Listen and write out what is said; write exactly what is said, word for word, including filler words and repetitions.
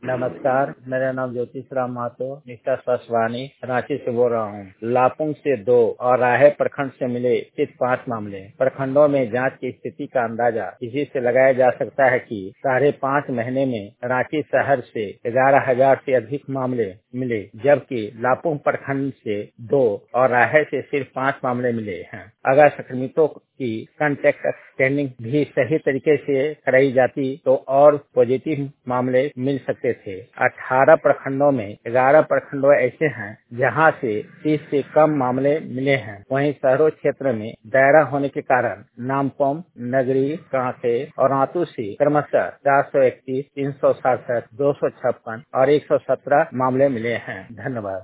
नमस्कार, मेरा नाम ज्योतिष राम महतो निष्ठा स्वास्थ्यवाणी रांची से बोल रहा हूँ। लापुंग से दो और राहे प्रखंड से मिले सिर्फ पाँच मामले। प्रखंडों में जांच की स्थिति का अंदाजा इसी से लगाया जा सकता है कि साढ़े पाँच महीने में रांची शहर से ग्यारह हजार से अधिक मामले मिले, जबकि लापुंग प्रखंड से दो और राहे से सिर्फ पाँच मामले मिले हैं। अगर संक्रमितों की कांटेक्ट स्कैनिंग भी सही तरीके से कराई जाती तो और पॉजिटिव मामले मिल सकते थे। अठारह प्रखंडों में ग्यारह प्रखंडों ऐसे हैं जहां से तीस से कम मामले मिले हैं। वहीं शहरों क्षेत्र में दायरा होने के कारण नामपम, नगरी, कांके और आंतू से क्रमशः चार सौ इकतीस, तीन सौ सड़सठ, दो सौ छप्पन और एक सौ सत्रह मामले मिले हैं। धन्यवाद।